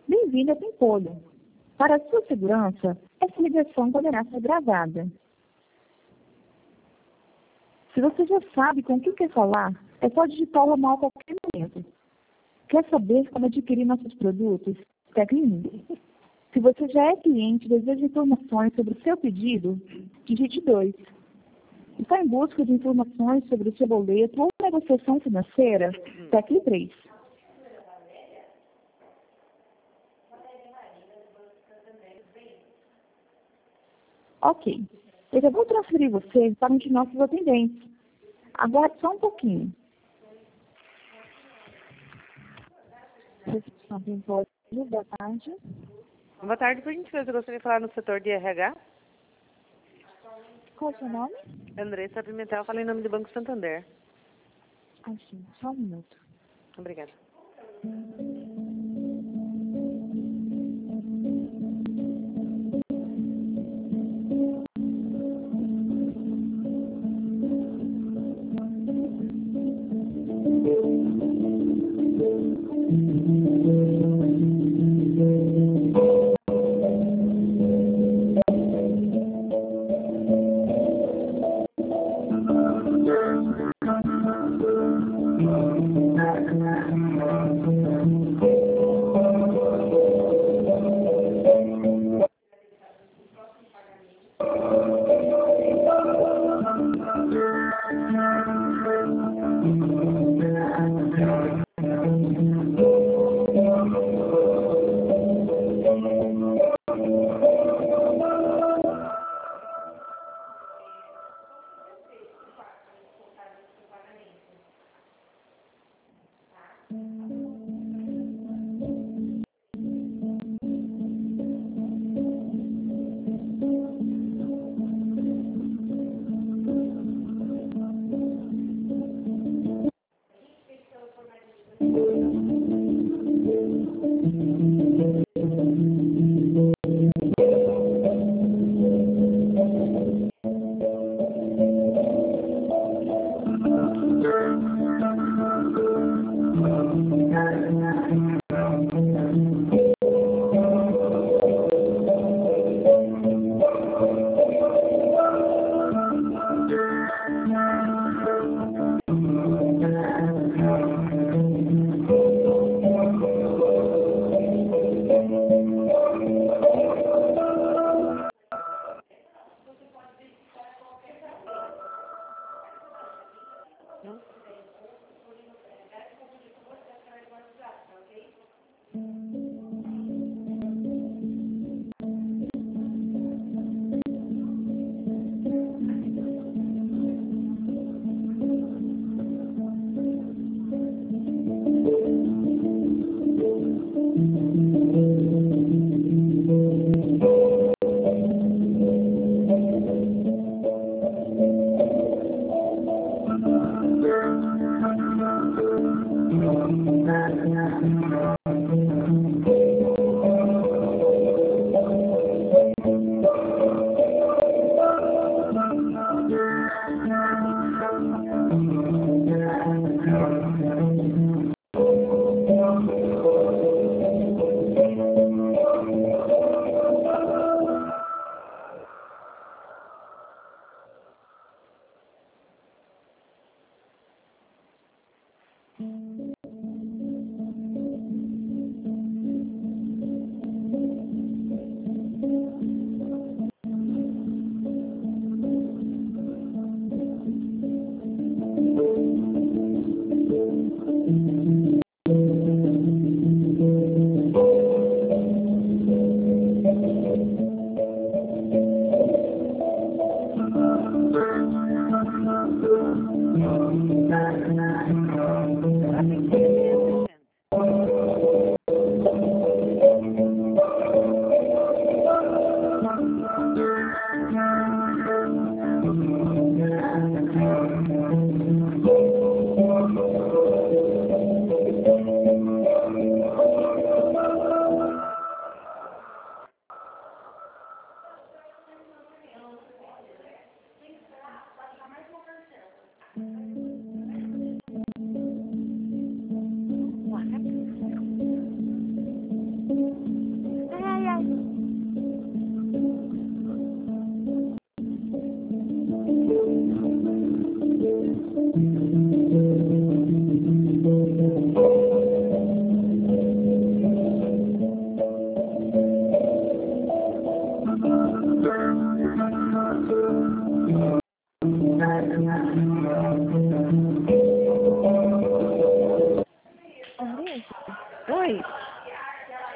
Bem-vindo a Pimpolho. Para sua segurança, essa ligação poderá ser gravada. Se você já sabe com quem quer falar, é só digitar o ramal a qualquer momento. Quer saber como adquirir nossos produtos? Tecle 1. Se você já é cliente e deseja informações sobre o seu pedido, digite 2. Está em busca de informações sobre o seu boleto ou negociação financeira? Tecle 3. Ok. Eu já vou transferir você para um de nossos atendentes. Aguarde só um pouquinho. Recepção Pimpolho, boa tarde. Boa tarde, por gentileza, eu gostaria de falar no setor de RH. Qual é o seu nome? Andressa Pimentel, fala em nome do Banco Santander. Ah, sim. Só um minuto. Obrigada.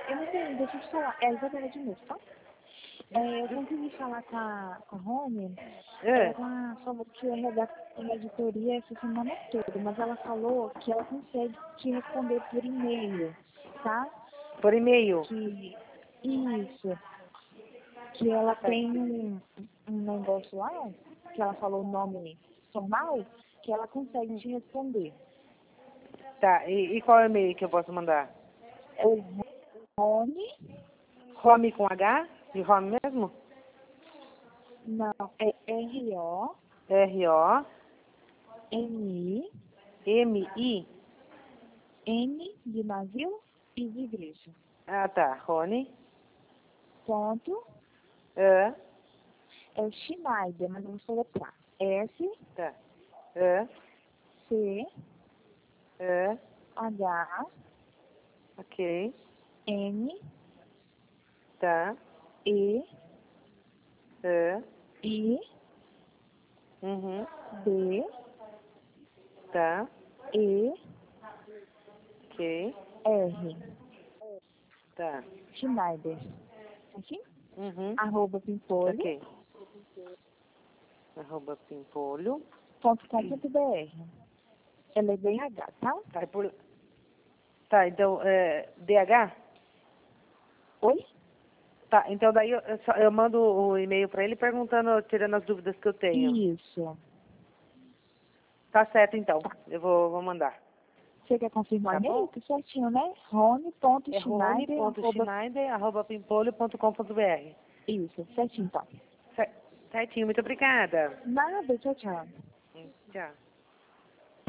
Eu não sei, deixa eu te falar. É, Isabela de novo, tá? Eu consegui falar com a Rony. É. Ela falou que ia redar a editoria essa semana toda, mas ela falou que ela consegue te responder por e-mail, tá? Por e-mail. Que isso, que ela tem um negócio lá, que ela falou o nome formal, que ela consegue te responder. Tá, e qual é o e-mail que eu posso mandar? É o Rony, Home com H? De home mesmo? não, é R-O-M-I. RONIM N de navio e de igreja. Ah, tá. Rony. Ponto, É. é Schneider, mas eu vou soletrar. S, Tá. É. C, É. H, Ok. N, Tá. E, É. I, Uhum. D, Tá. E, Ok. R. Tá. Schneider. Aqui? Uhum. Arroba pimpolho. Ok. Arroba pimpolho. .com.br. Ela é BH, tá? Tá, tá, então, DH? Oi? Tá, então daí eu mando o e-mail pra ele perguntando, tirando as dúvidas que eu tenho. Isso. Tá certo, então. Tá. Eu vou mandar. Você quer confirmar Tá o e-mail? bom? Tá certinho, né? É Rony.schneider. rony.schneider.pimpolho.com.br. Isso, certinho, então. Certinho, muito obrigada. Nada, tchau, tchau. Tchau.